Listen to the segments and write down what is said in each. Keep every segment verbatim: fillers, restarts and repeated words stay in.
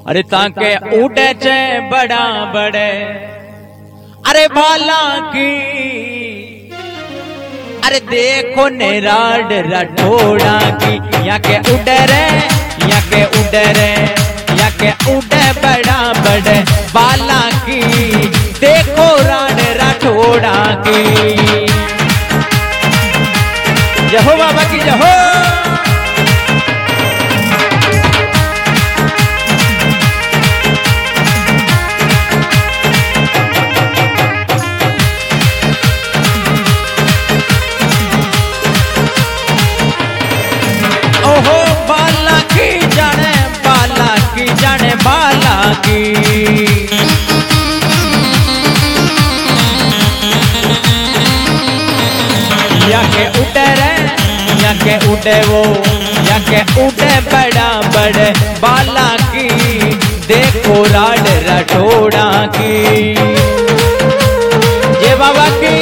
अरे ताके उड़े चे बड़ा बड़े अरे बाला की अरे देखो नेराड रठोड़ा की या के उड़े रे या के उड़े रे या के उड़े बड़ा बड़े बाला की देखो राड रठोड़ा की। जय हो बाबा की जय हो। ओहो बाला की जाने बाला की जाने बाला की या के उड़े रे या के उड़े वो या के उड़े बड़ा बड़े बाला की देखो राड रठोड़ा की। जय बाबा की।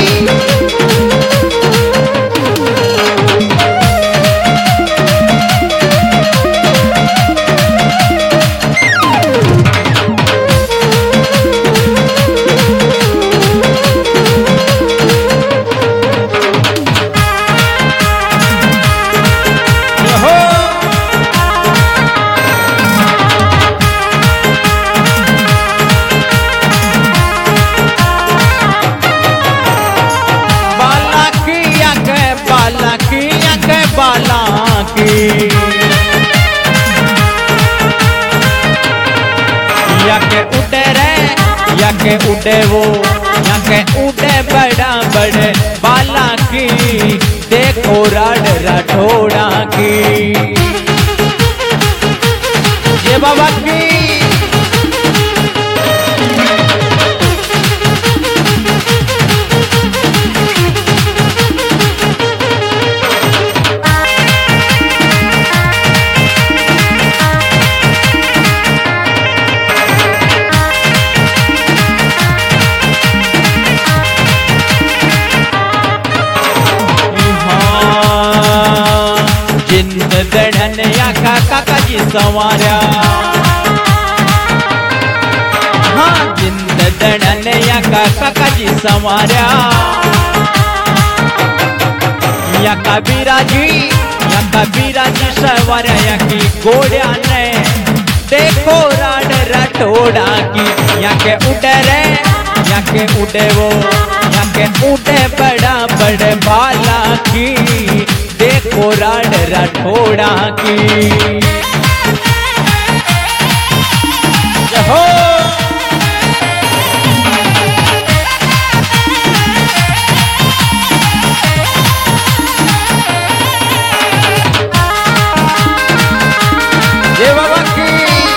बाला की या के उड़े रे या के उड़े वो या के उड़े बड़ा बड़े बाला की देखो राड रठोड़ा की। ये बाबा की। जिंद दड़न या काका का जी संवारा हाँ जिंद दड़न या काका का जी संवारा या कबीरा जी या कबीरा जी संवारा या की गोड़िया ने देखो राड रठोड़ा की या के उड़े रे या के उड़े वो या के उड़े बड़ा बड़े बाला की देखो राड रठोड़ा की। हो जय बाबा की।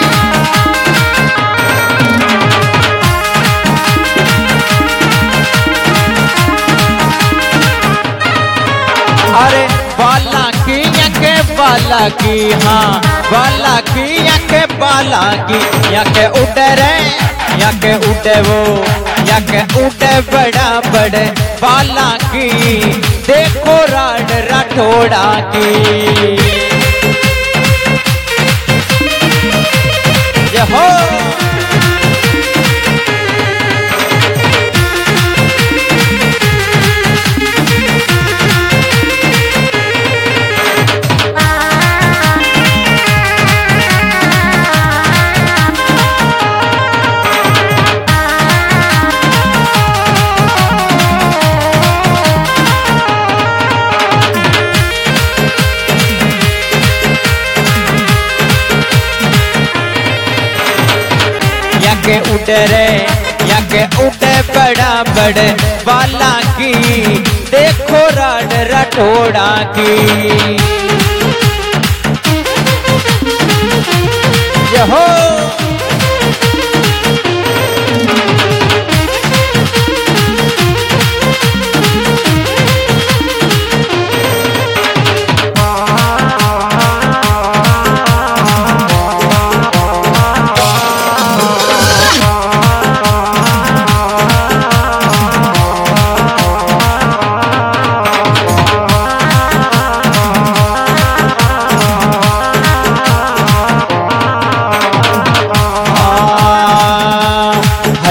अरे बाला की या के बाला की हाँ बाला की या के बाला की या के उड़े रे या के उड़े वो या के उड़े बड़ा बड़े बाला की देखो राड रठोड़ा की। जय हो। या के उड़े रे या के उड़े बड़ा बड़े बाला की देखो राड रठोड़ा की। जय हो।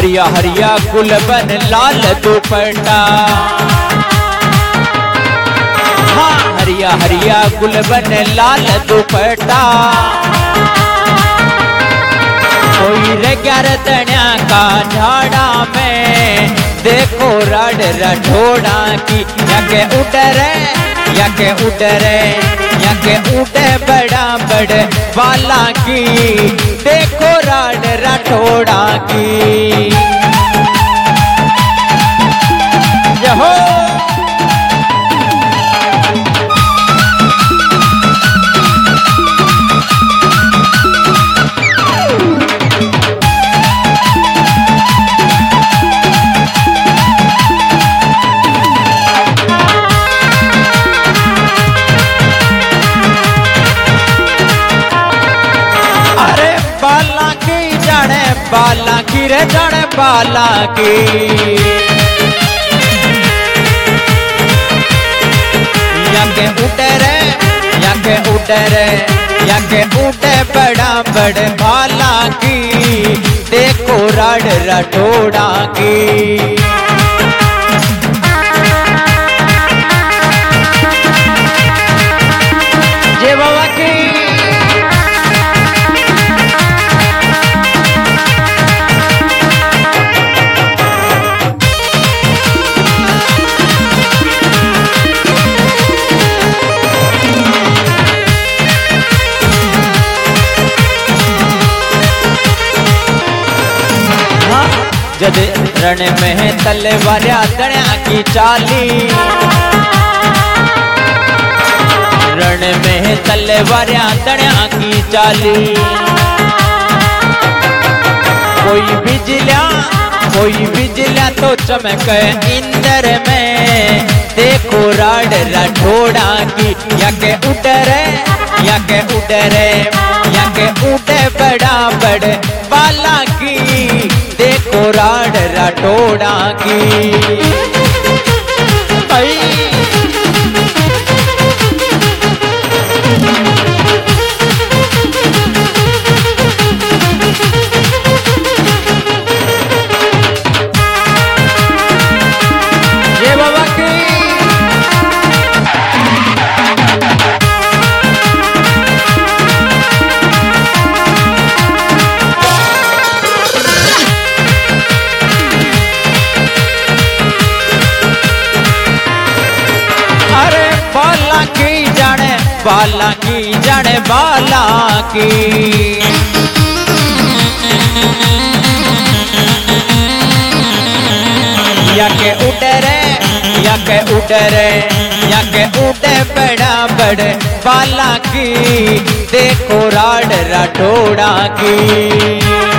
हरिया हरिया गुलबन लाल दुपट्टा, हाँ हरिया हरिया गुलबन लाल दुपट्टा। कोई रे ग्यारतण्या का झाड़ा में देखो राड रठोड़ा की, याके उडरे याके उडरे याके उडे बड़ा बड़े वाला की, देखो राड रठोड़ा की। यहो बाला की रे जाने बाला की, याके उठे रे याके उठे रे याके उठे बड़ा बड़े बाला की, देखो राड रठोड़ा की। जय बाबा की। जद रण में तलवार दण्या की चाली, रण में तलवार दण्या की चाली। कोई बिजलियां कोई बिजलियां तो चमके इंद्र में, देखो राड रठोड़ा की, याके उडरे याके उडरे याके उडे बड़ा बड़े बाला की, देखो राड रठोड़ा की। ये बाबा की। बाला की जाने बाला की, याके उडरे याके उडरे याके उडे बड़ा बड़े बाला की, देखो राड रठोड़ा की।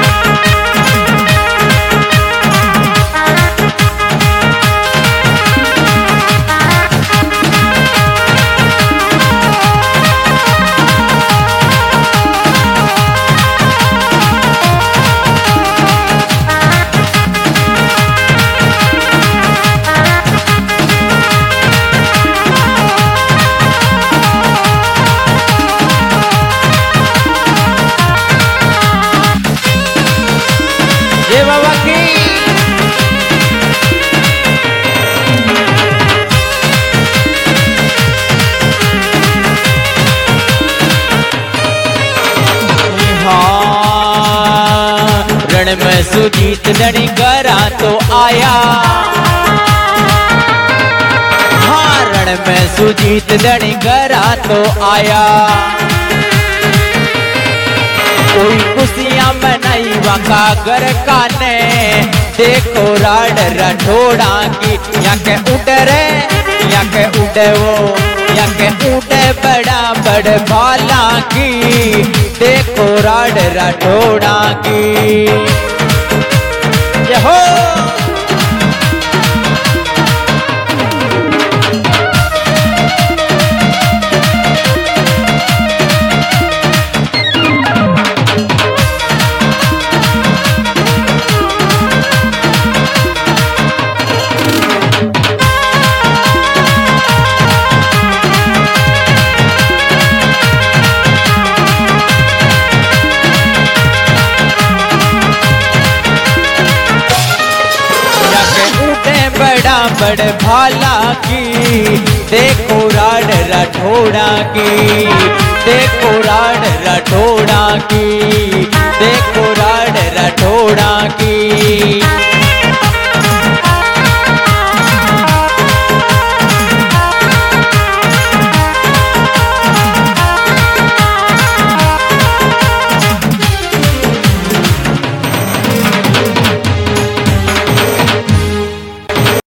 जय बाबा की। हाँ रण में सुजीत धनी करा तो आया, हाँ रण में सुजीत धनी करा तो आया। कोई खुशियां मनाई वका घर काने, देखो राड रठोड़ा की, याके उडरे याके उडे वो याके उडे बड़ा बड़ बाला की, देखो राड रठोड़ा की। यहो बड़े भाला की, देखो राड राठौड़ा की, देखो राड राठौड़ा की, देखो राड राठौड़ा की।